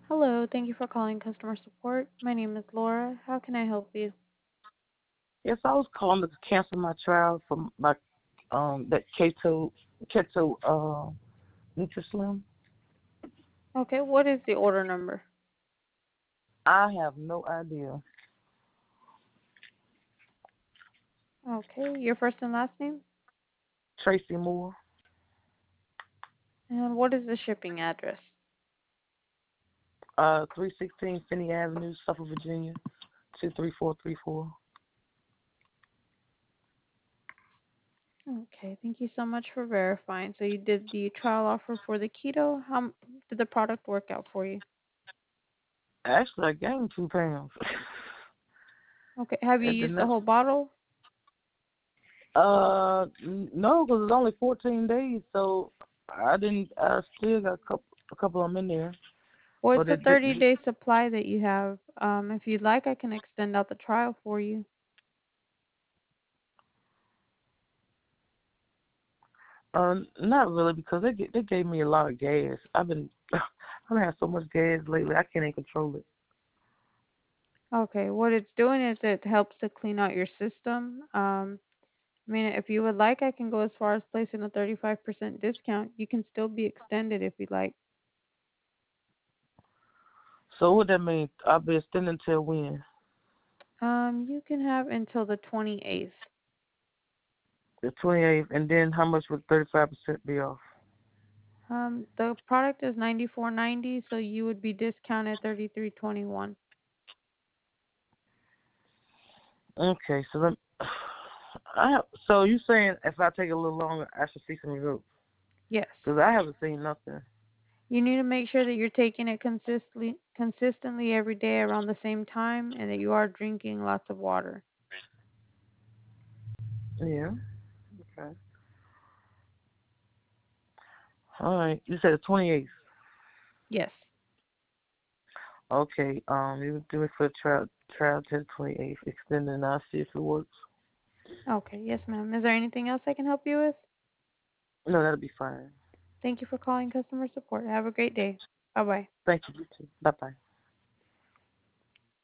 Hello, thank you for calling customer support. My name is Laura. How can I help you? Yes, I was calling to cancel my trial for my that Keto Nutrislim. Okay, what is the order number? I have no idea. Okay, your first and last name? Tracy Moore, And what is the shipping address? 316 Finney Avenue, Suffolk, Virginia, 23434. Okay, thank you so much for verifying. So you did the trial offer for the keto. Did the product work out for you? Actually, I gained 2 pounds. Okay, have you At the used the next, whole bottle? no, because it's only 14 days, so I didn't. I still got a couple of them in there, Well, but it's a it didn't. 30-day supply that you have. If you'd like, I can extend out the trial for you. Not really because they gave me a lot of gas. I've had so much gas lately. I can't even control it. Okay, what it's doing is it helps to clean out your system. I mean, if you would like, I can go as far as placing a 35% discount. You can still be extended if you'd like. So what that mean? I'll be extending until when? You can have until the 28th. The 28th, and then how much would 35% be off? The product is 94.90, so you would be discounted 33.21. Okay, so then, so you saying if I take a little longer, I should see some results? Yes. Because I haven't seen nothing. You need to make sure that you're taking it consistently every day around the same time and that you are drinking lots of water. Yeah. Okay. All right. You said the 28th. Yes. Okay. You do it for the trial to the 28th, extending, and I'll see if it works. Okay. Yes, ma'am. Is there anything else I can help you with? No, that'll be fine. Thank you for calling customer support. Have a great day. Bye-bye. Thank you. You too. Bye bye.